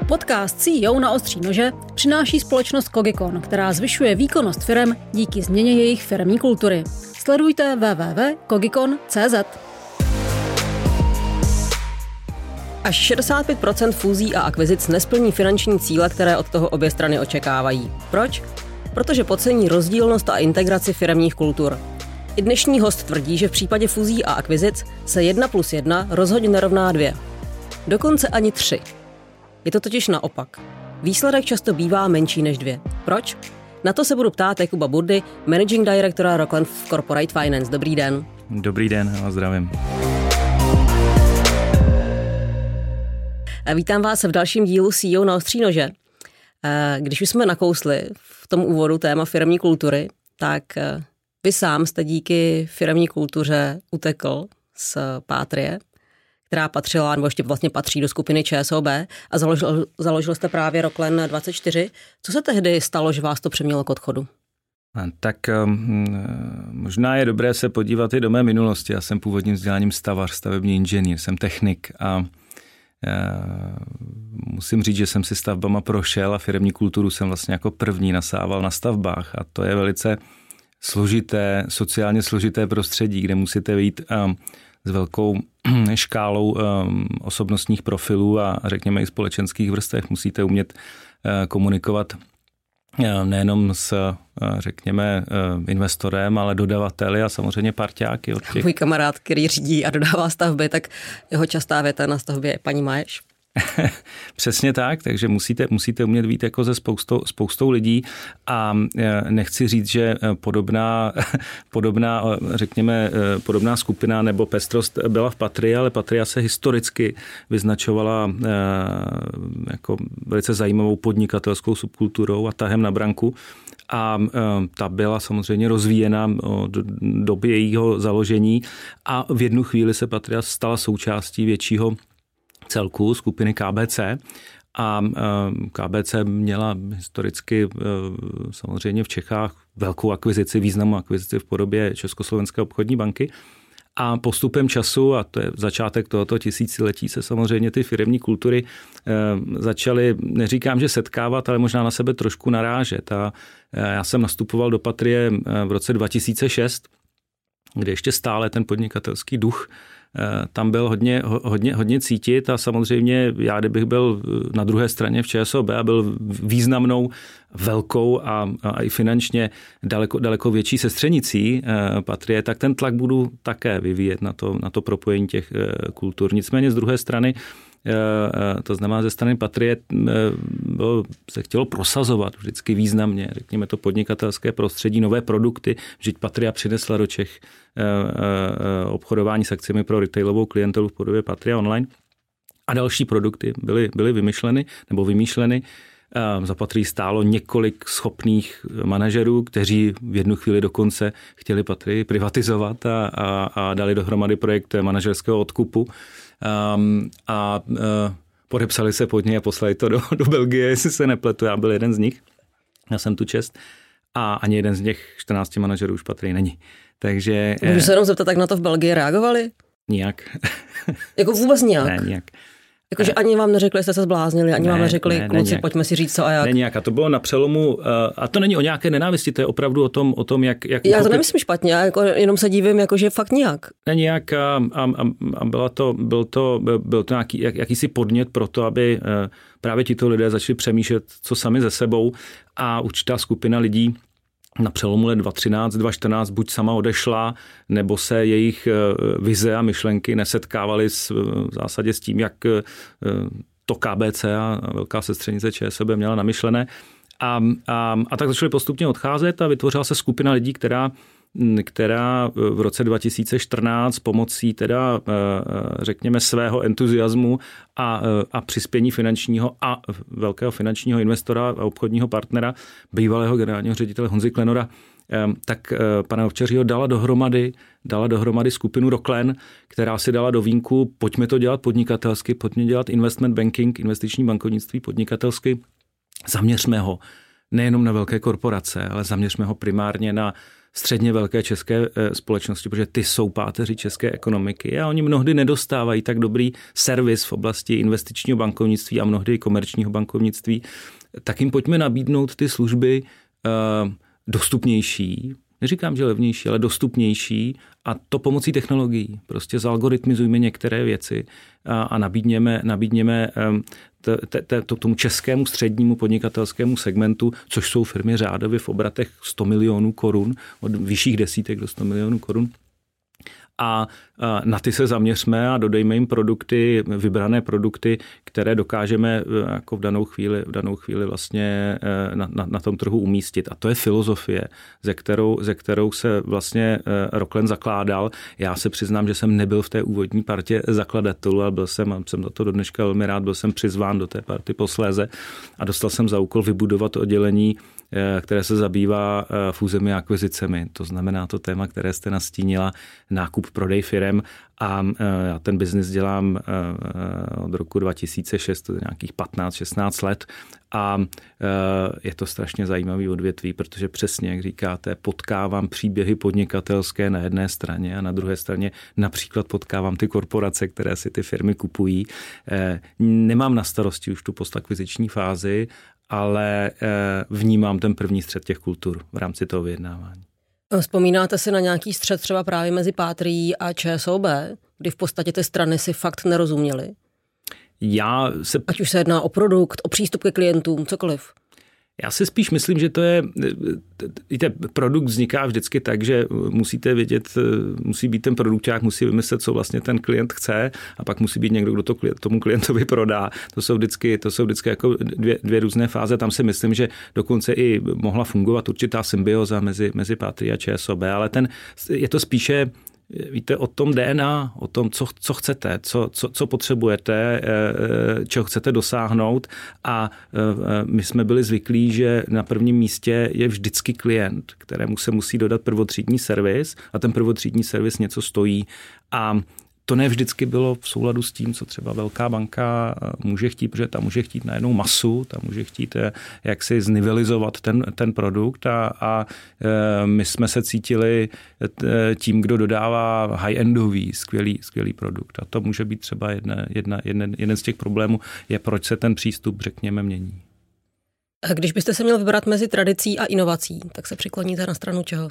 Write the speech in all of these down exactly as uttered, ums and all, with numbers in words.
Podcast C E O na ostří nože přináší společnost Kogikon, která zvyšuje výkonnost firem díky změně jejich firemní kultury. Sledujte w w w tečka kogikon tečka c z. Až šedesát pět procent fúzí a akvizic nesplní finanční cíle, které od toho obě strany očekávají. Proč? Protože podcení rozdílnost a integraci firemních kultur. I dnešní host tvrdí, že v případě fúzí a akvizic se jedna plus jedna rozhodně nerovná dvě. Dokonce ani tři. Je to totiž naopak. Výsledek často bývá menší než dvě. Proč? Na to se budu ptát Jakuba Burdy, Managing Directora Rockland Corporate Finance. Dobrý den. Dobrý den, a zdravím. Vítám vás v dalším dílu C E O na ostří nože. Když už jsme nakousli v tom úvodu téma firemní kultury, tak vy sám jste díky firemní kultuře utekl z Patrie, která patřila, nebo ještě vlastně patří do skupiny ČSOB, a založil, založil jste právě Rockland dvacet čtyři. Co se tehdy stalo, že vás to přimělo k odchodu? Tak možná je dobré se podívat i do mé minulosti. Já jsem původním vzděláním stavař, stavební inženýr, jsem technik a musím říct, že jsem si stavbama prošel a firemní kulturu jsem vlastně jako první nasával na stavbách, a to je velice složité, sociálně složité prostředí, kde musíte vyjít s velkou škálou osobnostních profilů a řekněme i společenských vrstev. Musíte umět komunikovat nejenom s, řekněme, investorem, ale dodavateli a samozřejmě parťáky. Od těch... Můj kamarád, který řídí a dodává stavby, tak jeho častá věta na stavbě je paní Maješ. Přesně tak, takže musíte, musíte umět být jako ze spoustou, spoustou lidí a nechci říct, že podobná, podobná, řekněme, podobná skupina nebo pestrost byla v Patrii, ale Patria se historicky vyznačovala jako velice zajímavou podnikatelskou subkulturou a tahem na branku, a ta byla samozřejmě rozvíjena od doby jejího založení a v jednu chvíli se Patria stala součástí většího celku skupiny K B C, a K B C měla historicky samozřejmě v Čechách velkou akvizici, významnou akvizici v podobě Československé obchodní banky, a postupem času, a to je začátek tohoto tisíciletí, se samozřejmě ty firemní kultury začaly, neříkám, že setkávat, ale možná na sebe trošku narážet. A já jsem nastupoval do Patrie v roce dva tisíce šest, kde ještě stále ten podnikatelský duch tam byl hodně, hodně, hodně cítit, a samozřejmě já, kdybych byl na druhé straně v ČSOB a byl významnou, velkou a, a i finančně daleko, daleko větší sestřenicí Patrie, tak ten tlak budu také vyvíjet na to, na to propojení těch kultur. Nicméně z druhé strany, to znamená ze strany Patrie, bylo, se chtělo prosazovat vždycky významně, řekněme, to podnikatelské prostředí, nové produkty. Vždyť Patria přinesla do Čech obchodování s akciemi pro retailovou klientelu v podobě Patria Online, a další produkty byly, byly vymyšleny nebo vymýšleny. Za Patrii stálo několik schopných manažerů, kteří v jednu chvíli dokonce chtěli Patrii privatizovat a, a, a dali dohromady projekt manažerského odkupu. Um, a uh, podepsali se pod něj a poslali to do, do Belgie, jestli se nepletu. Já byl jeden z nich, já jsem tu čest, a ani jeden z těch čtrnácti manažerů už Patrii není. Takže... Můžu se jenom zeptat, tak na to v Belgii reagovali? Nijak. Jako vůbec nijak? Ne, nijak. Jakože ani vám neřekli, jste se zbláznili, ani ne, vám neřekli, ne, kluci, ne, pojďme si říct co a jak. Ne, nijak. A to bylo na přelomu, a to není o nějaké nenávisti, to je opravdu o tom, o tom jak... jak Já uchopit... to nemyslím špatně, já jako jenom se dívím, jakože fakt nijak. Ne, nijak, a, a, a byla to, byl to, byl to nějaký, jak, jakýsi podnět pro to, aby právě tito lidé začali přemýšlet, co sami ze sebou, a určitá skupina lidí na přelomu let dva tisíce třináct dva tisíce čtrnáct buď sama odešla, nebo se jejich vize a myšlenky nesetkávaly s, v zásadě s tím, jak to K B C a velká sestřenice ČSOB měla namyšlené. A, a, a tak začaly postupně odcházet a vytvořila se skupina lidí, která, která v roce dva tisíce čtrnáct pomocí teda, řekněme, svého entuziasmu a, a přispění finančního a velkého finančního investora a obchodního partnera, bývalého generálního ředitele Honzy Klenora, tak pana Ovčařího dala dohromady, dala dohromady skupinu Rockland, která si dala do vínku, pojďme to dělat podnikatelsky, pojďme dělat investment banking, investiční bankovnictví podnikatelsky, zaměřme ho nejenom na velké korporace, ale zaměřme ho primárně na středně velké české společnosti, protože ty jsou páteři české ekonomiky a oni mnohdy nedostávají tak dobrý servis v oblasti investičního bankovnictví a mnohdy komerčního bankovnictví, tak jim pojďme nabídnout ty služby dostupnější, neříkám, že levnější, ale dostupnější a to pomocí technologií. Prostě zalgoritmizujme některé věci a, a nabídněme, nabídněme t, t, t, t, tomu českému střednímu podnikatelskému segmentu, což jsou firmy řádově v obratech sto milionů korun, od vyšších desítek do sto milionů korun. A na ty se zaměřme a dodejme jim produkty, vybrané produkty, které dokážeme jako v danou chvíli, v danou chvíli vlastně na, na, na tom trhu umístit. A to je filozofie, ze kterou, ze kterou se vlastně Rocklen zakládal. Já se přiznám, že jsem nebyl v té úvodní partě zakladatelů, ale byl jsem, a jsem za to do dneška velmi rád, byl jsem přizván do té party posléze a dostal jsem za úkol vybudovat oddělení, které se zabývá fúzemi a akvizicemi. To znamená to téma, které jste nastínila, nákup, prodej firem a já ten biznis dělám od roku dva tisíce šest, to je nějakých patnáct šestnáct let a je to strašně zajímavý odvětví, protože přesně, jak říkáte, potkávám příběhy podnikatelské na jedné straně a na druhé straně například potkávám ty korporace, které si ty firmy kupují. Nemám na starosti už tu postakviziční fázi, ale vnímám ten první střet těch kultur v rámci toho vyjednávání. Vzpomínáte si na nějaký střet třeba právě mezi Patrií a ČSOB, kdy v podstatě ty strany si fakt nerozuměly? Já se... Ať už se jedná o produkt, o přístup ke klientům, cokoliv. Já si spíš myslím, že to je, víte, produkt vzniká vždycky tak, že musíte vědět, musí být ten produkták, musí vymyslet, co vlastně ten klient chce a pak musí být někdo, kdo to tomu klientovi prodá. To jsou vždycky, to jsou vždycky jako dvě, dvě různé fáze. Tam si myslím, že dokonce i mohla fungovat určitá symbioza mezi, mezi Patrií a ČSOB, ale ten, je to spíše, víte, o tom D N A, o tom, co, co chcete, co, co, co potřebujete, čeho chcete dosáhnout a my jsme byli zvyklí, že na prvním místě je vždycky klient, kterému se musí dodat prvotřídní servis a ten prvotřídní servis něco stojí a to ne vždycky bylo v souladu s tím, co třeba velká banka může chtít, protože ta může chtít najednou masu, ta může chtít jak si znivelizovat ten, ten produkt a, a my jsme se cítili tím, kdo dodává high-endový, skvělý, skvělý produkt. A to může být třeba jedna, jedna, jeden, jeden z těch problémů, je proč se ten přístup, řekněme, mění. Když byste se měl vybrat mezi tradicí a inovací, tak se přikloníte na stranu čeho?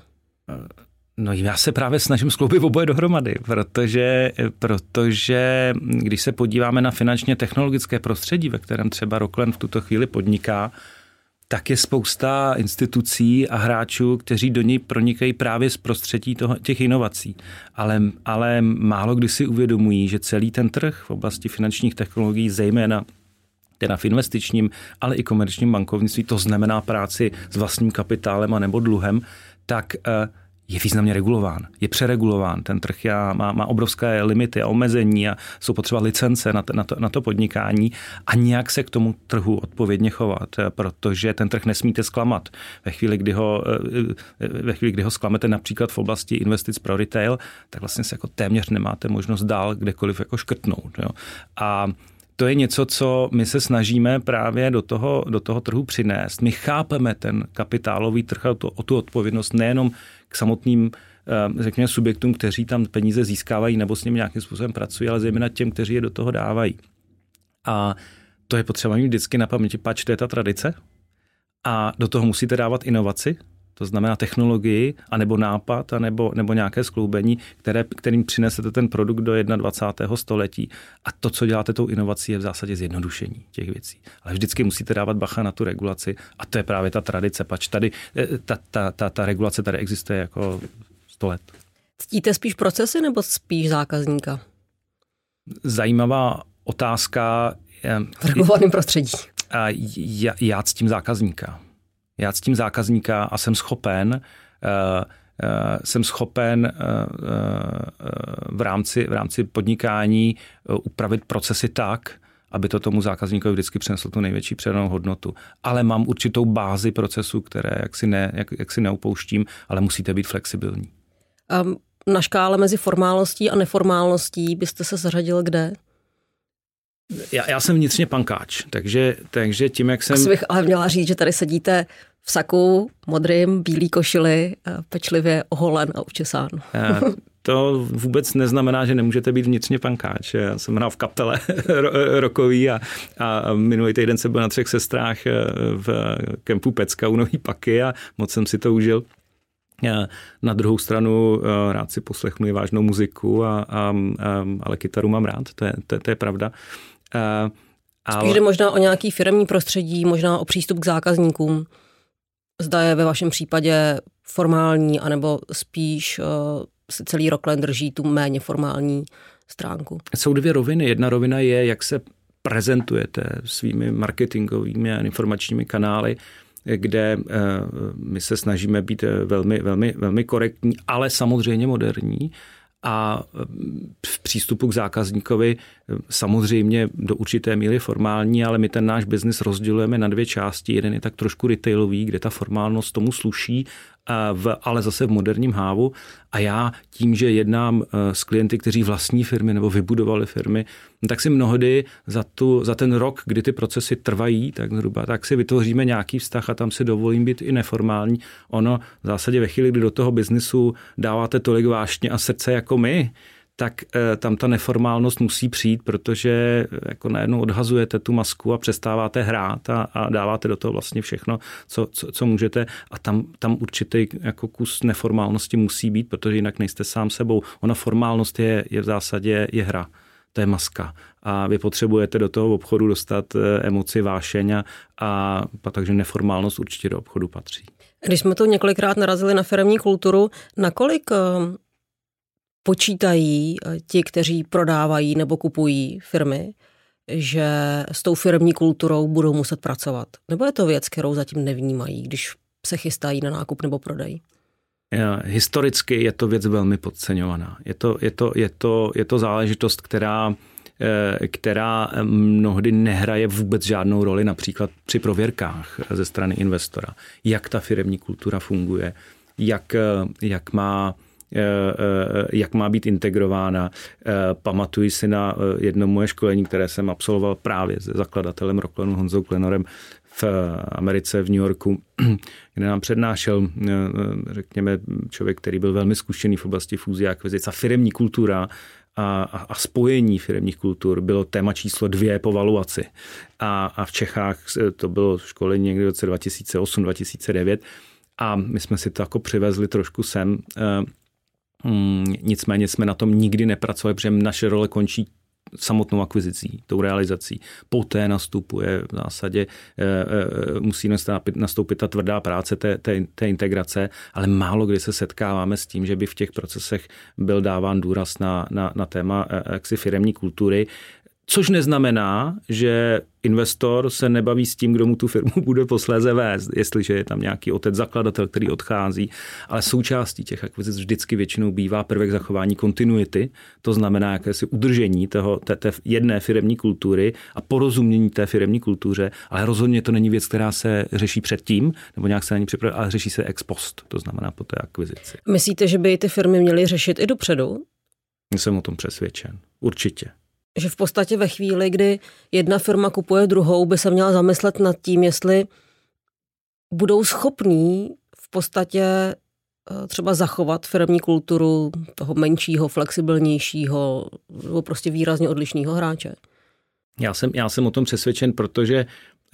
No já se právě snažím skloubit oboje dohromady, protože, protože když se podíváme na finančně technologické prostředí, ve kterém třeba Rocklen v tuto chvíli podniká, tak je spousta institucí a hráčů, kteří do něj pronikají právě z prostředí toho, těch inovací. Ale, ale málo kdy si uvědomují, že celý ten trh v oblasti finančních technologií, zejména teda v investičním, ale i komerčním bankovnictví, to znamená práci s vlastním kapitálem a nebo dluhem, tak je významně regulován, je přeregulován. Ten trh má, má obrovské limity a omezení a jsou potřeba licence na to, na, to, na to podnikání a nějak se k tomu trhu odpovědně chovat, protože ten trh nesmíte zklamat. Ve chvíli, kdy ho, ve chvíli, kdy ho zklamete například v oblasti investic pro retail, tak vlastně se jako téměř nemáte možnost dál kdekoliv jako škrtnout. Jo. A to je něco, co my se snažíme právě do toho, do toho trhu přinést. My chápeme ten kapitálový trh a to, o tu odpovědnost nejenom k samotným, řekněme, subjektům, kteří tam peníze získávají nebo s nimi nějakým způsobem pracují, ale zejména těm, kteří je do toho dávají. A to je potřeba mít vždycky na paměti, pač to je ta tradice a do toho musíte dávat inovaci, to znamená technologii, anebo nápad, anebo, nebo nějaké skloubení, které, kterým přinesete ten produkt do dvacátého prvního století. A to, co děláte tou inovací, je v zásadě zjednodušení těch věcí. Ale vždycky musíte dávat bacha na tu regulaci a to je právě ta tradice, pač tady ta, ta, ta, ta regulace tady existuje jako sto let. Ctíte spíš procesy nebo spíš zákazníka? Zajímavá otázka. V regulovaném prostředí. Já, já ctím zákazníka. Já ctím zákazníka a jsem schopen, uh, uh, jsem schopen uh, uh, v rámci, v rámci podnikání uh, upravit procesy tak, aby to tomu zákazníkovi vždycky přineslo tu největší přidanou hodnotu. Ale mám určitou bázi procesů, které jaksi, ne, jak, jaksi neupouštím, ale musíte být flexibilní. Um, na škále mezi formálností a neformálností byste se zařadil kde? Já, já jsem vnitřně pankáč, takže, takže tím, jak jsem... Asi bych ale měla říct, že tady sedíte v saku, modrým, bílý košili, pečlivě oholen a učesán. To vůbec neznamená, že nemůžete být vnitřně pankáč. Já jsem hrál v kapele rokový a, a minulý týden jsem byl na Třech sestrách v kempu Pecka u Nový Paky a moc jsem si to užil. Na druhou stranu rád si poslechnu i vážnou muziku, a, a, a, ale kytaru mám rád, to je, to, to je pravda. A, Spíš jde možná o nějaký firemní prostředí, možná o přístup k zákazníkům. Zda je ve vašem případě formální, anebo spíš uh, si celý rok len drží tu méně formální stránku. Jsou dvě roviny. Jedna rovina je, jak se prezentujete svými marketingovými a informačními kanály, kde uh, my se snažíme být velmi, velmi, velmi korektní, ale samozřejmě moderní. A v přístupu k zákazníkovi samozřejmě do určité míry formální, ale my ten náš biznis rozdělujeme na dvě části. Jeden je tak trošku retailový, kde ta formálnost tomu sluší, v, ale zase v moderním hávu. A já tím, že jednám s klienty, kteří vlastní firmy nebo vybudovali firmy, tak si mnohdy za, tu, za ten rok, kdy ty procesy trvají, tak zhruba, tak si vytvoříme nějaký vztah a tam si dovolím být i neformální. Ono v zásadě ve chvíli, kdy do toho biznisu dáváte tolik vášně a srdce jako my, tak e, tam ta neformálnost musí přijít, protože jako najednou odhazujete tu masku a přestáváte hrát a, a dáváte do toho vlastně všechno, co, co, co můžete, a tam, tam určitý jako kus neformálnosti musí být, protože jinak nejste sám sebou. Ona formálnost je, je v zásadě je hra. To je maska. A vy potřebujete do toho obchodu dostat emoci, vášeň a, a takže neformálnost určitě do obchodu patří. Když jsme tu několikrát narazili na firemní kulturu, nakolik počítají ti, kteří prodávají nebo kupují firmy, že s tou firemní kulturou budou muset pracovat? Nebo je to věc, kterou zatím nevnímají, když se chystají na nákup nebo prodej? Historicky je to věc velmi podceňovaná. Je to, je to, je to, je to záležitost, která, která mnohdy nehraje vůbec žádnou roli, například při prověrkách ze strany investora. Jak ta firemní kultura funguje, jak, jak má jak má být integrována. Pamatuji si na jedno moje školení, které jsem absolvoval právě s zakladatelem Rocklanu Honzou Klenorem v Americe, v New Yorku, kde nám přednášel, řekněme, člověk, který byl velmi zkušený v oblasti fúzí a akvizic. A firemní kultura a, a spojení firemních kultur bylo téma číslo dvě po valuaci. A, a v Čechách to bylo školení někdy v roce dva tisíce osm dva tisíce devět a my jsme si to jako přivezli trošku sem. Nicméně jsme na tom nikdy nepracovali, protože naše role končí samotnou akvizicí, tou realizací. Poté nastupuje v zásadě, musí nastoupit ta tvrdá práce té, té, té integrace, ale málo kdy se setkáváme s tím, že by v těch procesech byl dáván důraz na, na, na téma jaksi firemní kultury, což neznamená, že investor se nebaví s tím, kdo mu tu firmu bude posléze vést, jestliže je tam nějaký otec zakladatel, který odchází, ale součástí těch akvizic vždycky většinou bývá prvek zachování kontinuity, to znamená jakési udržení toho, té, té jedné firemní kultury a porozumění té firemní kultuře, ale rozhodně to není věc, která se řeší předtím, nebo nějak se není připravit, ale řeší se ex post, to znamená po té akvizici. Myslíte, že by ty firmy měly řešit i dopředu? Jsem o tom přesvědčen, určitě. Že v podstatě ve chvíli, kdy jedna firma kupuje druhou, by se měla zamyslet nad tím, jestli budou schopní v podstatě třeba zachovat firemní kulturu toho menšího, flexibilnějšího nebo prostě výrazně odlišného hráče. Já jsem, já jsem o tom přesvědčen, protože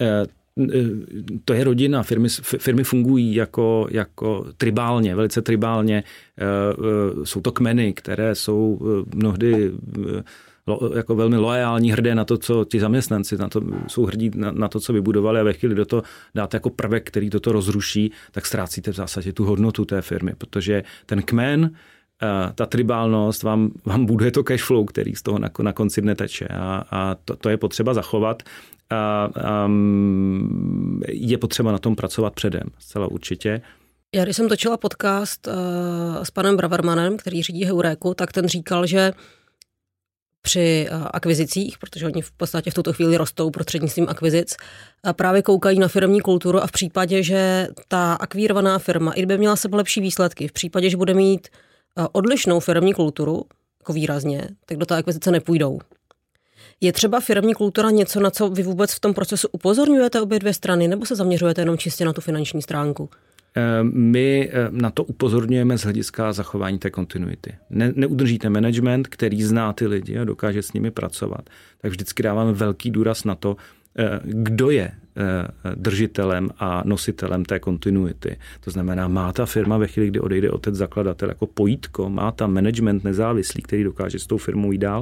to je rodina, firmy, firmy fungují jako, jako tribálně, velice tribálně. Jsou to kmeny, které jsou mnohdy jako velmi loajální, hrdé na to, co ti zaměstnanci, na to, jsou hrdí na, na to, co vybudovali, a ve chvíli do toho dáte jako prvek, který toto rozruší, tak ztrácíte v zásadě tu hodnotu té firmy, protože ten kmen, ta tribálnost vám, vám buduje to cash flow, který z toho na, na konci dne teče, a, a to, to je potřeba zachovat. A, a je potřeba na tom pracovat předem, zcela určitě. Já když jsem točila podcast uh, s panem Bravermanem, který řídí Heuréku, tak ten říkal, že při akvizicích, protože oni v podstatě v tuto chvíli rostou prostřednictvím akvizic, právě koukají na firemní kulturu a v případě, že ta akvírovaná firma, i kdyby měla sebe lepší výsledky, v případě, že bude mít odlišnou firemní kulturu, jako výrazně, tak do té akvizice nepůjdou. Je třeba firemní kultura něco, na co vy vůbec v tom procesu upozorňujete obě dvě strany, nebo se zaměřujete jenom čistě na tu finanční stránku? My na to upozorňujeme z hlediska zachování té kontinuity. Ne, neudržíte management, který zná ty lidi a dokáže s nimi pracovat. Tak vždycky dáváme velký důraz na to, kdo je držitelem a nositelem té kontinuity. To znamená, má ta firma ve chvíli, kdy odejde otec zakladatel jako pojítko, má tam management nezávislý, který dokáže s tou firmou jít dál.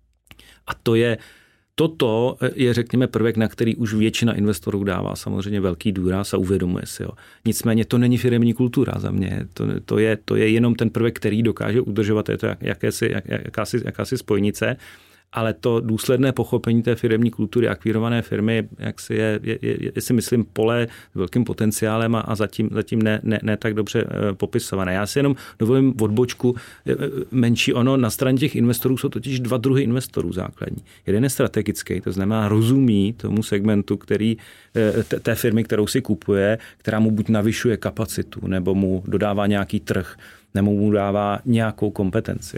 A to je Toto je, řekněme, prvek, na který už většina investorů dává samozřejmě velký důraz a uvědomuje si ho. Nicméně to není firemní kultura za mě. To, to, je, to je jenom ten prvek, který dokáže udržovat, je to jak, jakési, jak, jakási, jakási spojnice, ale to důsledné pochopení té firemní kultury akvírované firmy, jak si je, je, je, je si myslím, pole s velkým potenciálem a, a zatím, zatím ne, ne, ne tak dobře e, popisované. Já si jenom dovolím odbočku e, menší ono. Na straně těch investorů jsou totiž dva druhy investorů základní. Jeden je strategický, to znamená rozumí tomu segmentu, který e, t, té firmy, kterou si kupuje, která mu buď navyšuje kapacitu, nebo mu dodává nějaký trh, nebo mu dává nějakou kompetenci.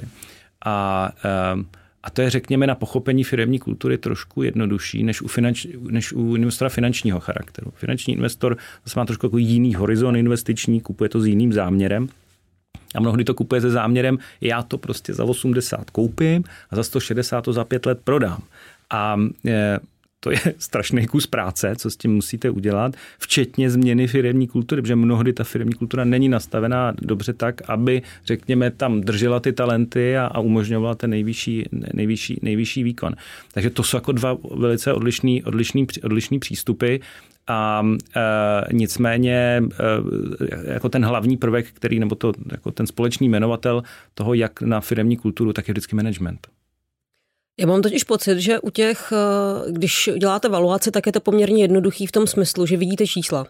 A e, A to je, řekněme, na pochopení firemní kultury trošku jednodušší než u, finanč, než u investora finančního charakteru. Finanční investor zase má trošku jako jiný horizont investiční, kupuje to s jiným záměrem. A mnohdy to kupuje se záměrem, já to prostě za osmdesát koupím a za sto šedesát to za pět let prodám. A e, to je strašný kus práce, co s tím musíte udělat, včetně změny firemní kultury, protože mnohdy ta firemní kultura není nastavená dobře tak, aby, řekněme, tam držela ty talenty a, a umožňovala ten nejvyšší, nejvyšší, nejvyšší výkon. Takže to jsou jako dva velice odlišný, odlišný, odlišný přístupy. A e, nicméně e, jako ten hlavní prvek, který, nebo to, jako ten společný jmenovatel toho, jak na firemní kulturu, tak je vždycky management. Já mám totiž pocit, že u těch, když děláte valuaci, tak je to poměrně jednoduchý v tom smyslu, že vidíte čísla.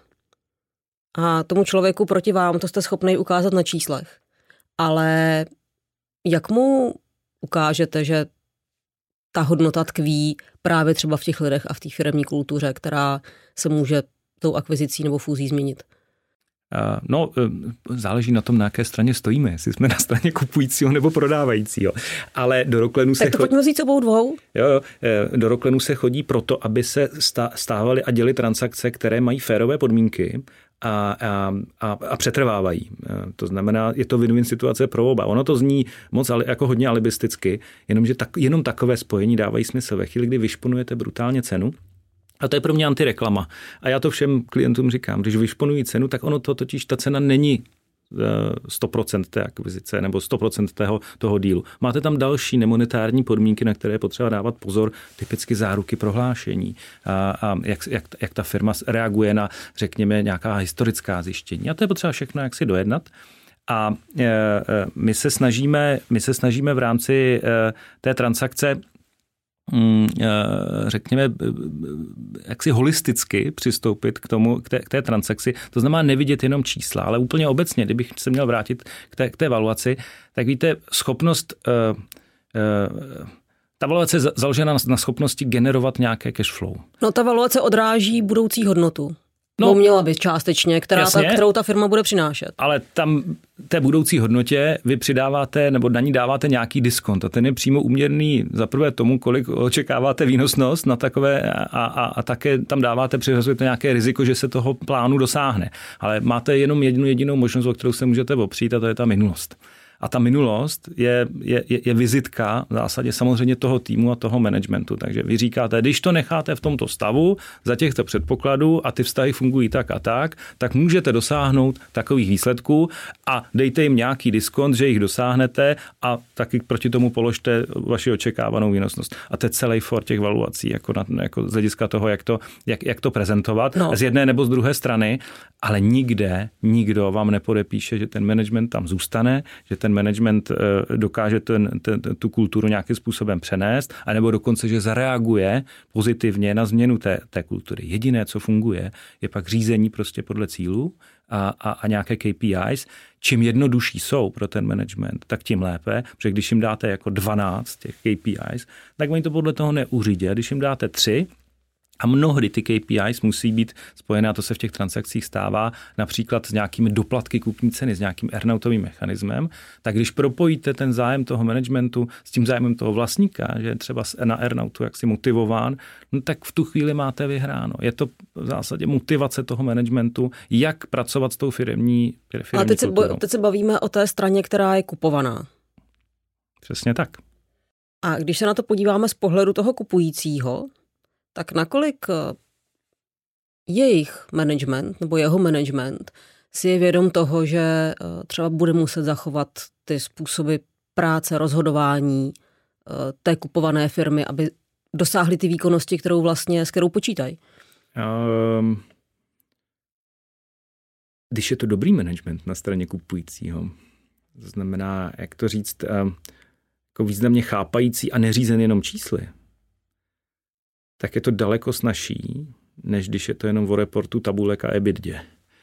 A tomu člověku proti vám to jste schopný ukázat na číslech. Ale jak mu ukážete, že ta hodnota tkví právě třeba v těch lidech a v té firemní kultuře, která se může tou akvizicí nebo fúzí změnit? No, záleží na tom, na jaké straně stojíme, jestli jsme na straně kupujícího nebo prodávajícího. Ale do Roklenu se tak to chodí... pojďme vzít obou dvou. Jo, jo, do Roklenu se chodí proto, aby se stávaly a děly transakce, které mají férové podmínky a, a, a, a přetrvávají. To znamená, je to win-win situace pro oba. Ono to zní moc ale, jako hodně alibisticky, jenomže tak, jenom takové spojení dávají smysl. Ve chvíli, kdy vyšponujete brutálně cenu, a to je pro mě antireklama. A já to všem klientům říkám, když vyšponují cenu, tak ono to totiž, ta cena není sto procent té akvizice nebo sto procent toho, toho dílu. Máte tam další nemonetární podmínky, na které je potřeba dávat pozor, typicky záruky prohlášení a, a jak, jak, jak ta firma reaguje na, řekněme, nějaká historická zjištění. A to je potřeba všechno jak si dojednat. A e, my se snažíme, my se snažíme v rámci e, té transakce řekněme, jaksi holisticky přistoupit k tomu, k té, k té transakci. To znamená nevidět jenom čísla, ale úplně obecně, kdybych se měl vrátit k té, k té valuaci, tak víte, schopnost, uh, uh, ta valuace je založena na schopnosti generovat nějaké cash flow. No ta valuace odráží budoucí hodnotu. No, měla by částečně, která ta, kterou ta firma bude přinášet. Ale tam té budoucí hodnotě vy přidáváte nebo na ní dáváte nějaký diskont a ten je přímo úměrný za prvé tomu, kolik očekáváte výnosnost na takové a, a, a také tam dáváte, přiřazujete nějaké riziko, že se toho plánu dosáhne. Ale máte jenom jednu jedinou možnost, o kterou se můžete opřít a to je ta minulost. A ta minulost je, je, je vizitka v zásadě samozřejmě toho týmu a toho managementu. Takže vy říkáte, když to necháte v tomto stavu za těchto předpokladů a ty vztahy fungují tak a tak, tak můžete dosáhnout takových výsledků a dejte jim nějaký diskont, že jich dosáhnete a taky proti tomu položte vaši očekávanou výnosnost. A to je celý for těch valuací, jako, na, jako z hlediska toho, jak to, jak, jak to prezentovat no. Z jedné nebo z druhé strany, ale nikde, nikdo vám nepodepíše, že ten management tam zůstane, že ten management dokáže ten, ten, tu kulturu nějakým způsobem přenést, anebo dokonce, že zareaguje pozitivně na změnu té, té kultury. Jediné, co funguje, je pak řízení prostě podle cílů a, a, a nějaké K P Is. Čím jednodušší jsou pro ten management, tak tím lépe, protože když jim dáte jako dvanáct těch K P Is, tak oni to podle toho neuřídí. Když jim dáte tři, A mnohdy ty K P Is musí být spojené, a to se v těch transakcích stává, například s nějakými doplatky kupní ceny, s nějakým earnoutovým mechanismem. Tak když propojíte ten zájem toho managementu s tím zájmem toho vlastníka, že je třeba na earnoutu jaksi motivován, no tak v tu chvíli máte vyhráno. Je to v zásadě motivace toho managementu, jak pracovat s tou firemní, firemní Ale teď se, kulturou. teď se bavíme o té straně, která je kupovaná. Přesně tak. A když se na to podíváme z pohledu toho kupujícího, tak nakolik jejich management nebo jeho management si je vědom toho, že třeba bude muset zachovat ty způsoby práce, rozhodování té kupované firmy, aby dosáhli ty výkonnosti, kterou vlastně, s kterou počítají? Um, když je to dobrý management na straně kupujícího, to znamená, jak to říct, um, jako významně chápající a neřízen jenom čísly, tak je to daleko snazší, než když je to jenom o reportu tabulek a ebitdě.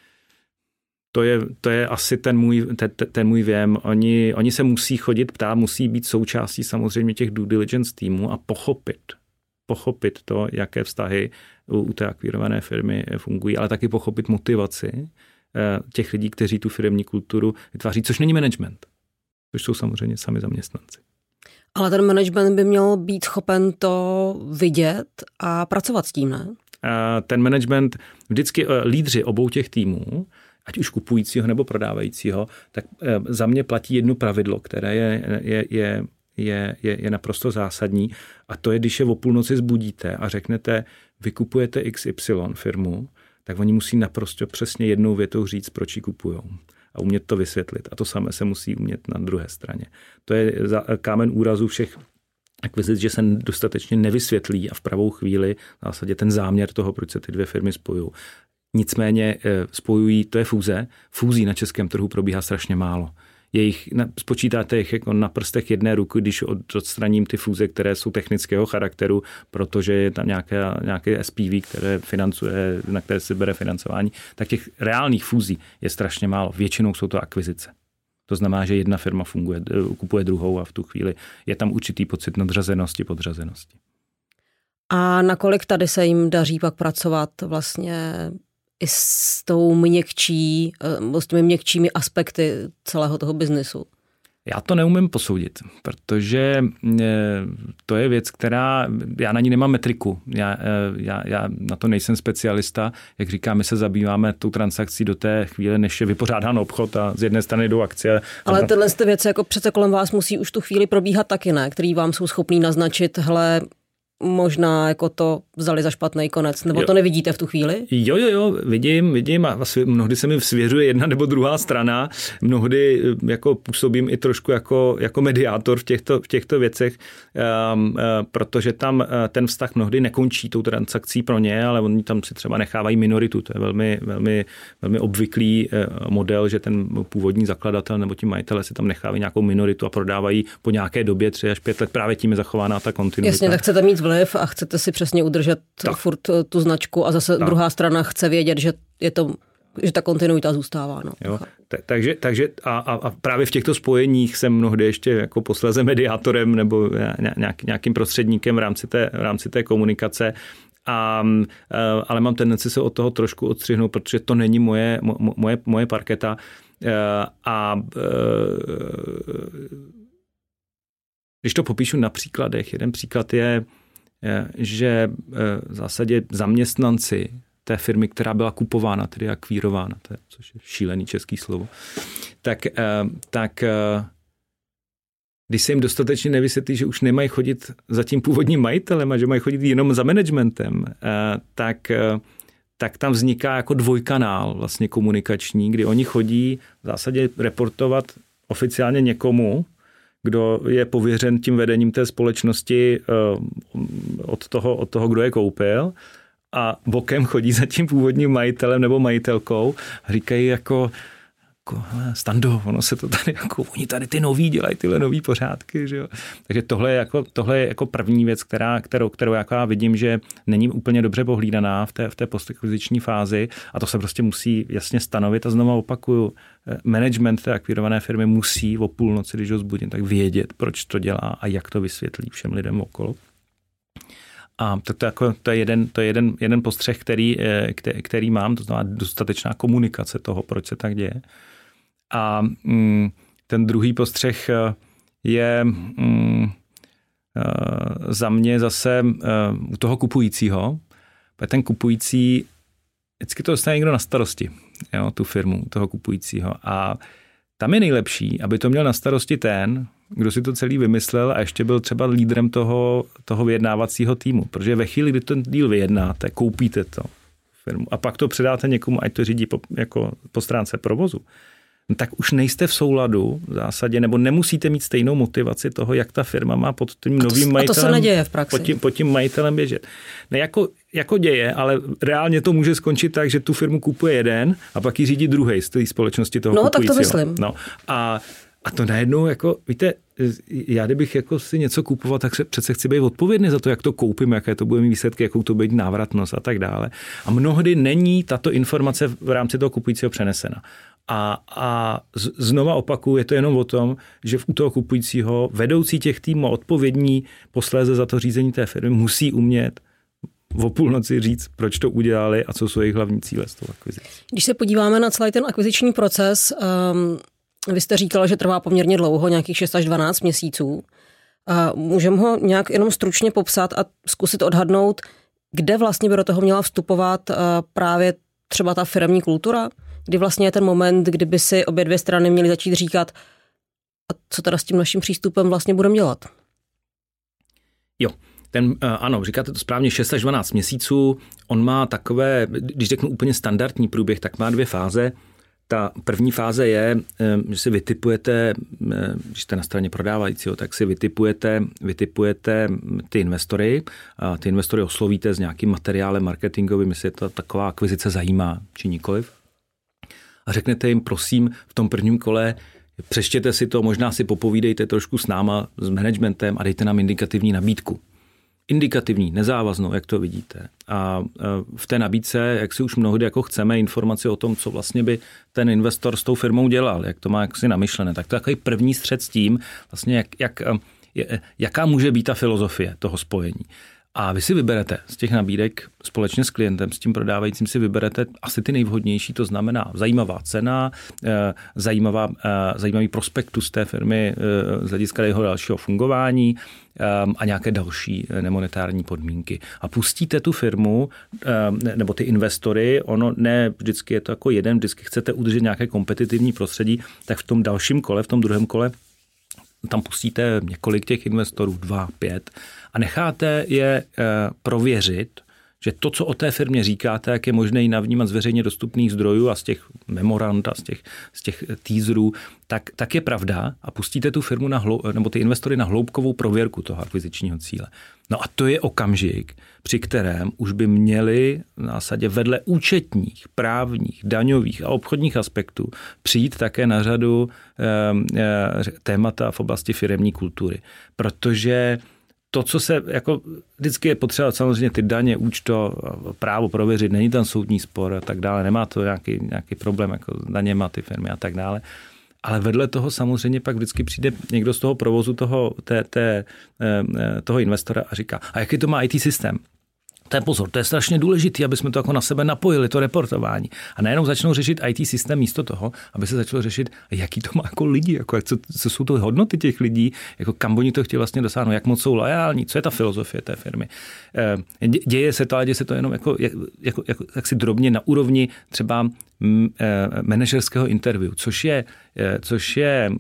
To je, to je asi ten můj, ten, ten můj věm. Oni, oni se musí chodit ptát, musí být součástí samozřejmě těch due diligence týmů a pochopit, pochopit to, jaké vztahy u, u té akvírované firmy fungují, ale taky pochopit motivaci těch lidí, kteří tu firemní kulturu vytváří, což není management, což jsou samozřejmě sami zaměstnanci. Ale ten management by měl být schopen to vidět a pracovat s tím, ne? Ten management, vždycky lídři obou těch týmů, ať už kupujícího nebo prodávajícího, tak za mě platí jedno pravidlo, které je, je, je, je, je, je naprosto zásadní, a to je, když je o půlnoci zbudíte a řeknete, vy kupujete X Y firmu, tak oni musí naprosto přesně jednou větou říct, proč ji kupujou. A umět to vysvětlit. A to samé se musí umět na druhé straně. To je kámen úrazu všech akvizic, že se dostatečně nevysvětlí a v pravou chvíli v zásadě ten záměr toho, proč se ty dvě firmy spojují. Nicméně spojují, to je fúze. Fúzí na českém trhu probíhá strašně málo. Jejich, spočítáte jich jako na prstech jedné ruky, když odstraním ty fúze, které jsou technického charakteru, protože je tam nějaké, nějaké S P V, které financuje, na které se bere financování, tak těch reálných fúzí je strašně málo. Většinou jsou to akvizice. To znamená, že jedna firma funguje, kupuje druhou a v tu chvíli je tam určitý pocit nadřazenosti, podřazenosti. A nakolik tady se jim daří pak pracovat vlastně i s tou měkčí, s těmi měkčími aspekty celého toho biznesu? Já to neumím posoudit, protože to je věc, která, já na ní nemám metriku. Já, já, já na to nejsem specialista. Jak říkám, my se zabýváme tou transakcí do té chvíle, než je vypořádán obchod a z jedné strany jdou akcie. Ale tyhle věci jako přece kolem vás musí už tu chvíli probíhat taky, ne? Který vám jsou schopní naznačit, hele, možná jako to vzali za špatný konec, nebo jo. To nevidíte v tu chvíli? Jo, jo, jo, vidím, vidím a mnohdy se mi svěřuje jedna nebo druhá strana, mnohdy jako působím i trošku jako, jako mediátor v těchto, v těchto věcech, um, uh, protože tam uh, ten vztah mnohdy nekončí tou transakcí pro ně, ale oni tam si třeba nechávají minoritu, to je velmi, velmi, velmi obvyklý uh, model, že ten původní zakladatel nebo ti majitele si tam nechávají nějakou minoritu a prodávají po nějaké době tři až pět let, právě tím je zachována ta kontinuita. Jasně, tak chcete mít vliv a chcete si přesně udržet tak. furt tu značku a zase tak. Druhá strana chce vědět, že je to, že ta kontinuita zůstává. No. Jo, takže, takže a, a právě v těchto spojeních jsem mnohdy ještě jako posléze mediátorem nebo nějak, nějakým prostředníkem v rámci té, v rámci té komunikace. A, ale mám tendenci se od toho trošku odstřihnout, protože to není moje, moje, moje parketa. A když to popíšu na příkladech, jeden příklad je, že v zásadě zaměstnanci té firmy, která byla kupována, tedy akvírována, to je, což je šílený český slovo, tak, tak když se jim dostatečně nevysvětlí, že už nemají chodit za tím původním majitelem a že mají chodit jenom za managementem, tak, tak tam vzniká jako dvojkanál vlastně komunikační, kdy oni chodí v zásadě reportovat oficiálně někomu, kdo je pověřen tím vedením té společnosti od toho, od toho, kdo je koupil, a bokem chodí za tím původním majitelem nebo majitelkou a říkají jako, jako Stando, ono se to tady, jako oni tady ty noví dělají tyhle nový pořádky, že jo. Takže tohle je jako, tohle je jako první věc, která, kterou, kterou jako já vidím, že není úplně dobře pohlídaná v té, v té postakviziční fázi, a to se prostě musí jasně stanovit. A znovu opakuju, management té akvírované firmy musí o půlnoci, když ho zbudím, tak vědět, proč to dělá a jak to vysvětlí všem lidem okolo. A to, to, jako, to je jeden, to je jeden, jeden postřeh, který, který, který mám, to znamená dostatečná komunikace toho, proč se tak děje. A mm, ten druhý postřeh je mm, za mě zase u toho kupujícího, protože ten kupující, vždycky to dostane někdo na starosti, jo, tu firmu, toho kupujícího. A tam je nejlepší, aby to měl na starosti ten, kdo si to celý vymyslel a ještě byl třeba lídrem toho, toho vyjednávacího týmu. Protože ve chvíli, kdy ten díl vyjednáte, koupíte to firmu a pak to předáte někomu, ať to řídí po, jako po stránce provozu, no tak už nejste v souladu v zásadě, nebo nemusíte mít stejnou motivaci toho, jak ta firma má pod tím novým majitelem. A to se neděje v praxi. Pod tím, pod tím majitelem běžet. Ne, jako, jako děje, ale reálně to může skončit tak, že tu firmu kupuje jeden a pak ji řídí druhej z té společnosti toho no, kupujícího. No, tak to myslím. No, a A to najednou, jako, víte, já kdybych jako si něco kupoval, tak se přece chci být odpovědný za to, jak to koupím, jaké to bude mít výsledky, jakou to bude návratnost a tak dále. A mnohdy není tato informace v rámci toho kupujícího přenesena. A, a znova opakuju, je to jenom o tom, že u toho kupujícího vedoucí těch týmů a odpovědní posléze za to řízení té firmy musí umět o půlnoci říct, proč to udělali a co jsou jejich hlavní cíle z toho akvizice. Když se podíváme na celý ten akviziční proces, um... vy jste říkala, že trvá poměrně dlouho, nějakých šest až dvanáct měsíců. Můžeme ho nějak jenom stručně popsat a zkusit odhadnout, kde vlastně by do toho měla vstupovat právě třeba ta firemní kultura, kdy vlastně je ten moment, kdyby si obě dvě strany měly začít říkat, a co teda s tím naším přístupem vlastně budeme dělat? Jo. Ten, ano, říkáte to správně, šest až dvanáct měsíců. On má takové, když řeknu úplně standardní průběh, tak má dvě fáze. Ta první fáze je, že si vytipujete, když jste na straně prodávajícího, tak si vytipujete, vytipujete ty investory a ty investory oslovíte s nějakým materiálem marketingovým, jestli to taková akvizice zajímá, či nikoliv. A řeknete jim, prosím, v tom prvním kole přečtěte si to, možná si popovídejte trošku s náma, s managementem a dejte nám indikativní nabídku. Indikativní, nezávaznou, jak to vidíte. A v té nabídce, jak si už mnohdy jako chceme informaci o tom, co vlastně by ten investor s tou firmou dělal, jak to má jaksi namyšlené, tak to je takový první střed s tím, vlastně jak, jak, jaká může být ta filozofie toho spojení. A vy si vyberete z těch nabídek společně s klientem, s tím prodávajícím si vyberete asi ty nejvhodnější, to znamená zajímavá cena, zajímavá, zajímavý prospektus té firmy z hlediska jeho dalšího fungování a nějaké další nemonetární podmínky. A pustíte tu firmu nebo ty investory, ono ne vždycky je to jako jeden, vždycky chcete udržet nějaké kompetitivní prostředí, tak v tom dalším kole, v tom druhém kole tam pustíte několik těch investorů, dva, pět, a necháte je prověřit, že to, co o té firmě říkáte, jak je možné ji navnímat z veřejně dostupných zdrojů a z těch memoranda, z těch, z těch teaserů, tak, tak je pravda a pustíte tu firmu na hlou, nebo ty investory na hloubkovou prověrku toho akvizičního cíle. No a to je okamžik, při kterém už by měli v zásadě vedle účetních, právních, daňových a obchodních aspektů přijít také na řadu e, e, témata v oblasti firemní kultury. Protože to, co se, jako vždycky je potřeba samozřejmě ty daně, účto, právo prověřit, není tam soudní spor a tak dále, nemá to nějaký, nějaký problém jako s daněma ty firmy a tak dále. Ale vedle toho samozřejmě pak vždycky přijde někdo z toho provozu toho, té, té, toho investora a říká, a jaký to má í té systém? To je pozor, to je strašně důležité, aby jsme to jako na sebe napojili, to reportování. A najednou začnou řešit í té systém místo toho, aby se začalo řešit, jaký to má jako lidi, jako, co, co jsou to hodnoty těch lidí, jako kam oni to chtějí vlastně dosáhnout, jak moc jsou loajální, co je ta filozofie té firmy. Děje se to, ale děje se to jenom jako, jako, jako tak si drobně na úrovni třeba manažerského interview, což je, což je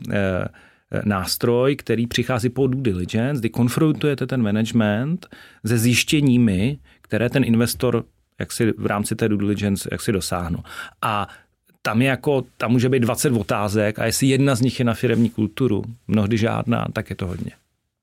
nástroj, který přichází po due diligence, kdy konfrontujete ten management se zjištěními, které ten investor jak si v rámci té due diligence jak si dosáhnu. A tam je jako, tam může být dvacet otázek a jestli jedna z nich je na firemní kulturu, mnohdy žádná, tak je to hodně.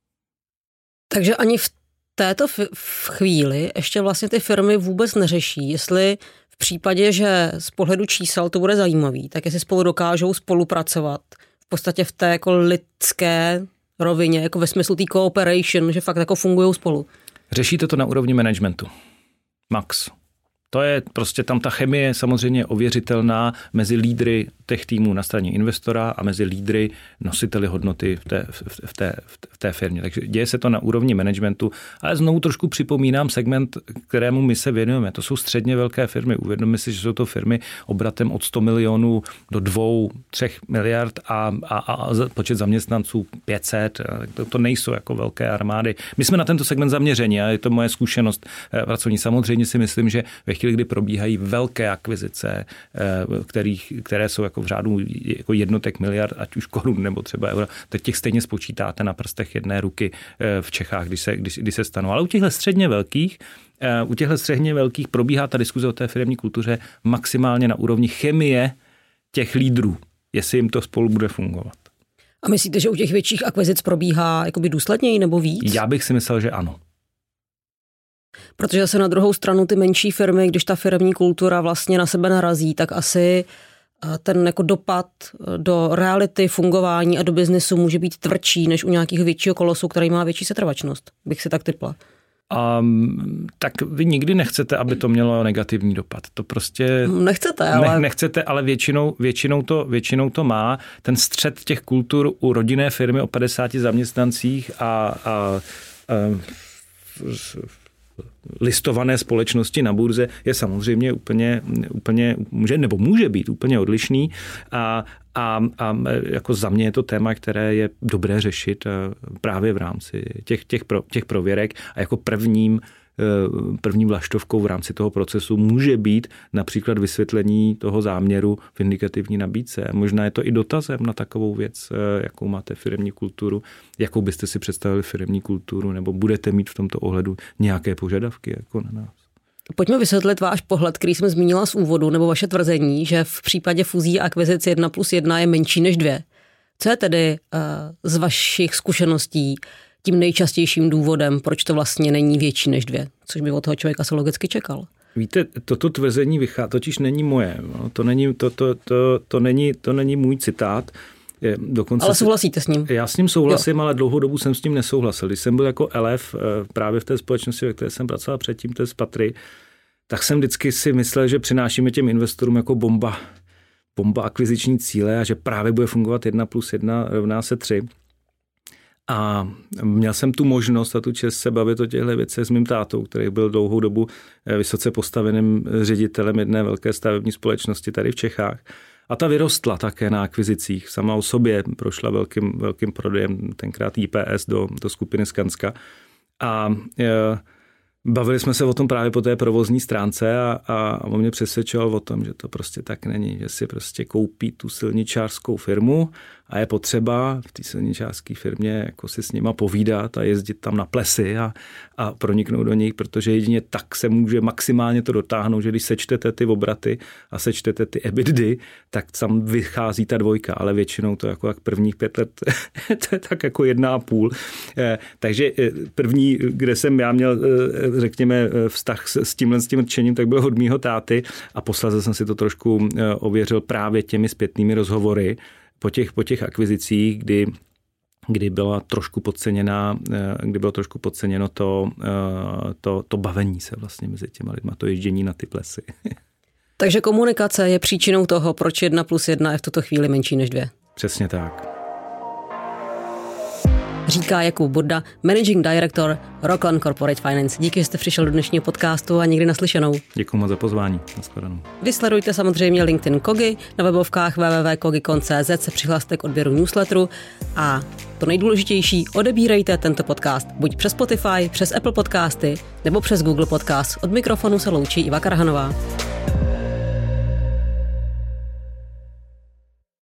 Takže ani v této chvíli ještě vlastně ty firmy vůbec neřeší, jestli v případě, že z pohledu čísel to bude zajímavý, tak jestli spolu dokážou spolupracovat v podstatě v té jako lidské rovině, jako ve smyslu té cooperation, že fakt jako fungují spolu. Řešíte to na úrovni managementu. Max. To je prostě tam ta chemie samozřejmě ověřitelná mezi lídry těch týmů na straně investora a mezi lídry, nositeli hodnoty v té, v té, v té firmě. Takže děje se to na úrovni managementu, ale znovu trošku připomínám segment, kterému my se věnujeme. To jsou středně velké firmy. Uvědomme si, že jsou to firmy obratem od sto milionů do dvou, třech miliard a, a, a počet zaměstnanců pět set. To, to nejsou jako velké armády. My jsme na tento segment zaměřeni a je to moje zkušenost pracovní. Samozřejmě si myslím, že ve chvíli, kdy probíhají velké akvizice, kterých, které jsou jako v řádu jako jednotek miliard, ať už korun nebo třeba euro, tak těch stejně spočítáte na prstech jedné ruky v Čechách, když se, když, když se stanou. Ale u těchto středně velkých U těchto středně velkých probíhá ta diskuze o té firemní kultuře maximálně na úrovni chemie těch lídrů, jestli jim to spolu bude fungovat. A myslíte, že u těch větších akvizic probíhá jakoby důsledněji nebo víc? Já bych si myslel, že ano. Protože se na druhou stranu ty menší firmy, když ta firemní kultura vlastně na sebe narazí, tak asi ten jako dopad do reality fungování a do biznesu může být tvrdší než u nějakého většího kolosu, který má větší setrvačnost. Bych si tak tipla. Um, tak vy nikdy nechcete, aby to mělo negativní dopad. To prostě... Nechcete, ale... Ne, nechcete, ale většinou, většinou, to, většinou to má. Ten střed těch kultur u rodinné firmy o padesáti zaměstnancích a, a, a listované společnosti na burze je samozřejmě úplně, úplně může, nebo může být úplně odlišný a, a, a jako za mě je to téma, které je dobré řešit právě v rámci těch, těch, pro, těch prověrek a jako prvním první vlaštovkou v rámci toho procesu může být například vysvětlení toho záměru v indikativní nabídce. Možná je to i dotazem na takovou věc, jakou máte firemní kulturu, jakou byste si představili firemní kulturu, nebo budete mít v tomto ohledu nějaké požadavky jako na nás. Pojďme vysvětlit váš pohled, který jsem zmínila z úvodu, nebo vaše tvrzení, že v případě fúzí a akvizic jedna plus jedna je menší než dvě. Co je tedy uh, z vašich zkušeností tím nejčastějším důvodem, proč to vlastně není větší než dvě, což by od toho člověka se logicky čekal? Víte, toto tvrzení vychází, totiž není moje. No, to, není, to, to, to, to, není, to není můj citát. Je, dokonce ale souhlasíte s ním? Já s ním souhlasím, jo. Ale dlouhou dobu jsem s tím nesouhlasil. Když jsem byl jako elef právě v té společnosti, ve které jsem pracoval předtím, to je Spatry, tak jsem vždycky si myslel, že přinášíme těm investorům jako bomba, bomba akviziční cíle a že právě bude fungovat jedna plus jedna rovná se tři. A měl jsem tu možnost a tu čest se bavit o těchto věcech s mým tátou, který byl dlouhou dobu vysoce postaveným ředitelem jedné velké stavební společnosti tady v Čechách. A ta vyrostla také na akvizicích. Sama o sobě prošla velkým, velkým prodejem, tenkrát I P S do, do skupiny Skanska. A e, bavili jsme se o tom právě po té provozní stránce a, a on mě přesvědčoval o tom, že to prostě tak není, že si prostě koupí tu silničářskou firmu a je potřeba v té silničářské firmě jako si s nima povídat a jezdit tam na plesy a, a proniknout do nich, protože jedině tak se může maximálně to dotáhnout, že když sečtete ty obraty a sečtete ty EBITDY, tak tam vychází ta dvojka, ale většinou to jako jak prvních pět let to je tak jako jedna a půl. Takže první, kde jsem já měl, řekněme, vztah s tímhle s tím rčením, tak byl od mýho táty a posléze jsem si to trošku ověřil právě těmi zpětnými rozhovory po těch, po těch akvizicích, kdy, kdy byla trošku podceněná, kdy bylo trošku podceněno to, to, to bavení se vlastně mezi těma lidma, to ježdění na ty plesy. Takže komunikace je příčinou toho, proč jedna plus jedna je v tuto chvíli menší než dvě. Přesně tak. Říká Jakub Burda, Managing Director Rockon Corporate Finance. Díky, že jste přišel do dnešního podcastu a někdy naslyšenou. Děkuji moc za pozvání. Naschledanou. Vy sledujte samozřejmě LinkedIn Kogi, na webovkách w w w tečka kogi tečka c z se přihlaste k odběru newsletteru a to nejdůležitější, odebírejte tento podcast buď přes Spotify, přes Apple Podcasty nebo přes Google Podcast. Od mikrofonu se loučí Iva Karhanová.